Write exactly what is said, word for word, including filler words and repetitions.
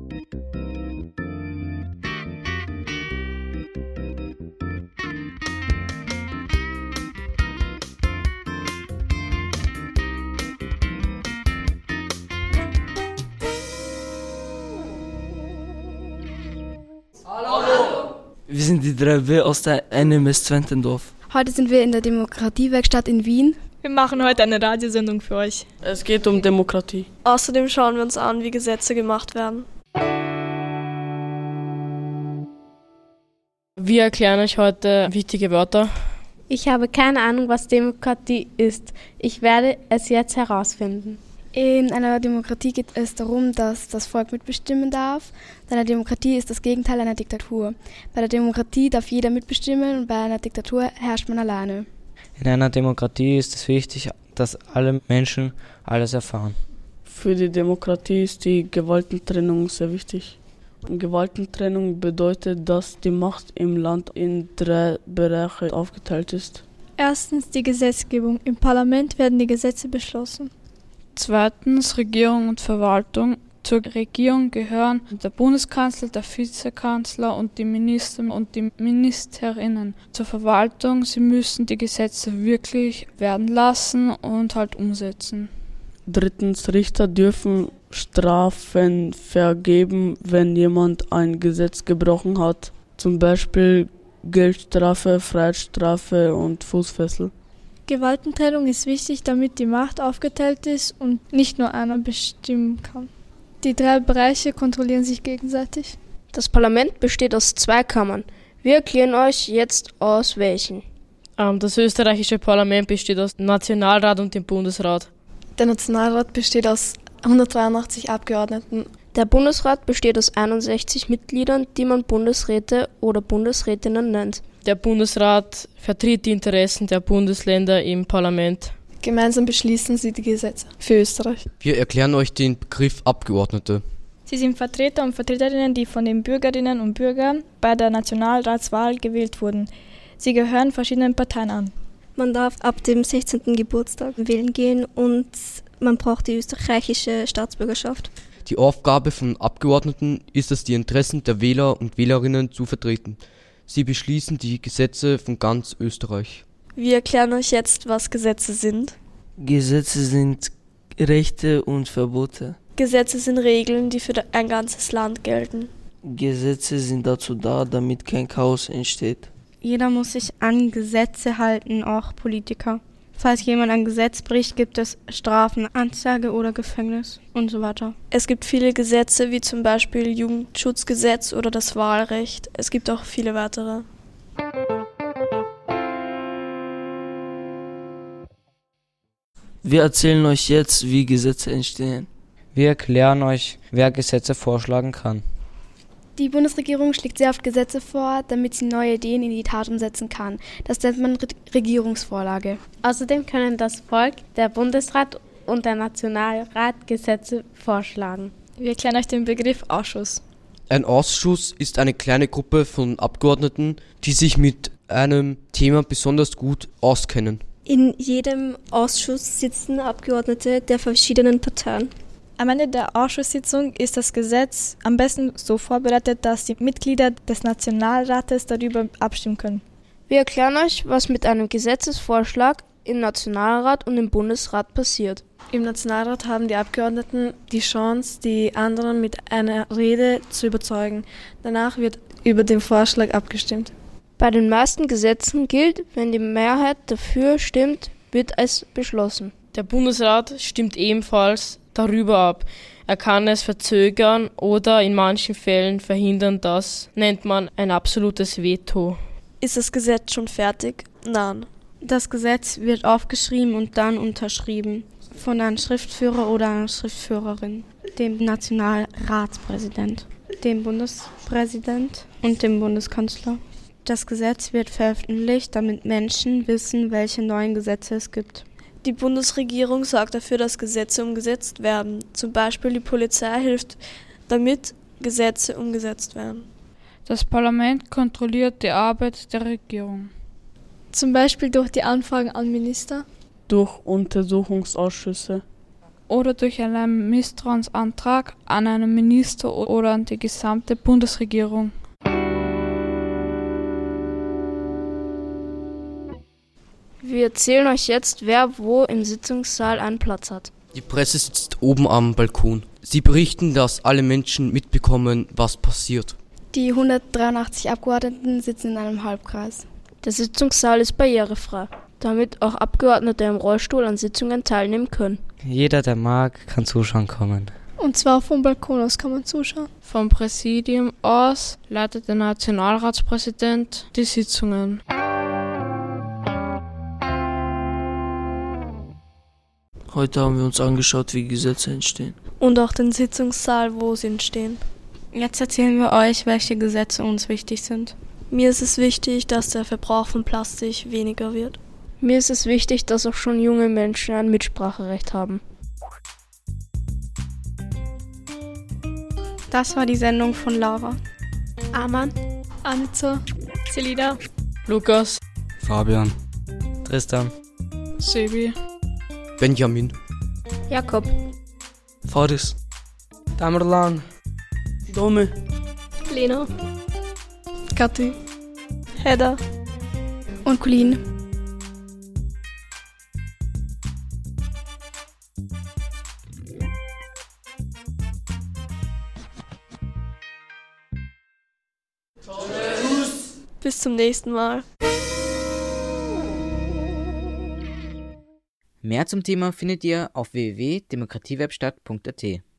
Wir sind die drei B aus der N M S Zwentendorf. Heute sind wir in der Demokratiewerkstatt in Wien. Wir machen heute eine Radiosendung für euch. Es geht um Demokratie. Außerdem schauen wir uns an, wie Gesetze gemacht werden. Wir erklären euch heute wichtige Wörter. Ich habe keine Ahnung, was Demokratie ist. Ich werde es jetzt herausfinden. In einer Demokratie geht es darum, dass das Volk mitbestimmen darf. Eine Demokratie ist das Gegenteil einer Diktatur. Bei der Demokratie darf jeder mitbestimmen und bei einer Diktatur herrscht man alleine. In einer Demokratie ist es wichtig, dass alle Menschen alles erfahren. Für die Demokratie ist die Gewaltentrennung sehr wichtig. Gewaltentrennung bedeutet, dass die Macht im Land in drei Bereiche aufgeteilt ist. Erstens die Gesetzgebung. Im Parlament werden die Gesetze beschlossen. Zweitens Regierung und Verwaltung. Zur Regierung gehören der Bundeskanzler, der Vizekanzler und die Minister und die Ministerinnen. Zur Verwaltung, sie müssen die Gesetze wirklich werden lassen und halt umsetzen. Drittens, Richter dürfen Strafen vergeben, wenn jemand ein Gesetz gebrochen hat. Zum Beispiel Geldstrafe, Freiheitsstrafe und Fußfessel. Gewaltentrennung ist wichtig, damit die Macht aufgeteilt ist und nicht nur einer bestimmen kann. Die drei Bereiche kontrollieren sich gegenseitig. Das Parlament besteht aus zwei Kammern. Wir erklären euch jetzt aus welchen. Ähm, das österreichische Parlament besteht aus dem Nationalrat und dem Bundesrat. Der Nationalrat besteht aus hundertdreiundachtzig Abgeordneten. Der Bundesrat besteht aus einundsechzig Mitgliedern, die man Bundesräte oder Bundesrätinnen nennt. Der Bundesrat vertritt die Interessen der Bundesländer im Parlament. Gemeinsam beschließen sie die Gesetze für Österreich. Wir erklären euch den Begriff Abgeordnete. Sie sind Vertreter und Vertreterinnen, die von den Bürgerinnen und Bürgern bei der Nationalratswahl gewählt wurden. Sie gehören verschiedenen Parteien an. Man darf ab dem sechzehnten Geburtstag wählen gehen und man braucht die österreichische Staatsbürgerschaft. Die Aufgabe von Abgeordneten ist es, die Interessen der Wähler und Wählerinnen zu vertreten. Sie beschließen die Gesetze von ganz Österreich. Wir erklären euch jetzt, was Gesetze sind. Gesetze sind Rechte und Verbote. Gesetze sind Regeln, die für ein ganzes Land gelten. Gesetze sind dazu da, damit kein Chaos entsteht. Jeder muss sich an Gesetze halten, auch Politiker. Falls jemand ein Gesetz bricht, gibt es Strafen, Anzeige oder Gefängnis und so weiter. Es gibt viele Gesetze, wie zum Beispiel Jugendschutzgesetz oder das Wahlrecht. Es gibt auch viele weitere. Wir erzählen euch jetzt, wie Gesetze entstehen. Wir erklären euch, wer Gesetze vorschlagen kann. Die Bundesregierung schlägt sehr oft Gesetze vor, damit sie neue Ideen in die Tat umsetzen kann. Das nennt man Re- Regierungsvorlage. Außerdem können das Volk, der Bundesrat und der Nationalrat Gesetze vorschlagen. Wir erklären euch den Begriff Ausschuss. Ein Ausschuss ist eine kleine Gruppe von Abgeordneten, die sich mit einem Thema besonders gut auskennen. In jedem Ausschuss sitzen Abgeordnete der verschiedenen Parteien. Am Ende der Ausschusssitzung ist das Gesetz am besten so vorbereitet, dass die Mitglieder des Nationalrates darüber abstimmen können. Wir erklären euch, was mit einem Gesetzesvorschlag im Nationalrat und im Bundesrat passiert. Im Nationalrat haben die Abgeordneten die Chance, die anderen mit einer Rede zu überzeugen. Danach wird über den Vorschlag abgestimmt. Bei den meisten Gesetzen gilt, wenn die Mehrheit dafür stimmt, wird es beschlossen. Der Bundesrat stimmt ebenfalls darüber ab. Er kann es verzögern oder in manchen Fällen verhindern. Das nennt man ein absolutes Veto. Ist das Gesetz schon fertig? Nein. Das Gesetz wird aufgeschrieben und dann unterschrieben von einem Schriftführer oder einer Schriftführerin, dem Nationalratspräsident, dem Bundespräsident und dem Bundeskanzler. Das Gesetz wird veröffentlicht, damit Menschen wissen, welche neuen Gesetze es gibt. Die Bundesregierung sorgt dafür, dass Gesetze umgesetzt werden. Zum Beispiel die Polizei hilft, damit Gesetze umgesetzt werden. Das Parlament kontrolliert die Arbeit der Regierung. Zum Beispiel durch die Anfragen an Minister. Durch Untersuchungsausschüsse. oder durch einen Misstrauensantrag an einen Minister oder an die gesamte Bundesregierung. Wir erzählen euch jetzt, wer wo im Sitzungssaal einen Platz hat. Die Presse sitzt oben am Balkon. Sie berichten, dass alle Menschen mitbekommen, was passiert. Die hundertdreiundachtzig Abgeordneten sitzen in einem Halbkreis. Der Sitzungssaal ist barrierefrei, damit auch Abgeordnete im Rollstuhl an Sitzungen teilnehmen können. Jeder, der mag, kann zuschauen kommen. Und zwar vom Balkon aus kann man zuschauen. Vom Präsidium aus leitet der Nationalratspräsident die Sitzungen. Heute haben wir uns angeschaut, wie Gesetze entstehen. Und auch den Sitzungssaal, wo sie entstehen. Jetzt erzählen wir euch, welche Gesetze uns wichtig sind. Mir ist es wichtig, dass der Verbrauch von Plastik weniger wird. Mir ist es wichtig, dass auch schon junge Menschen ein Mitspracherecht haben. Das war die Sendung von Laura, Arman, Anita, Selida, Lukas, Fabian, Tristan, Sebi, Benjamin, Jakob, Faris, Tamerlan, Dome, Lena, Kathi, Hedda und Colleen. Bis zum nächsten Mal. Mehr zum Thema findet ihr auf w w w punkt demokratiewebstadt punkt a t.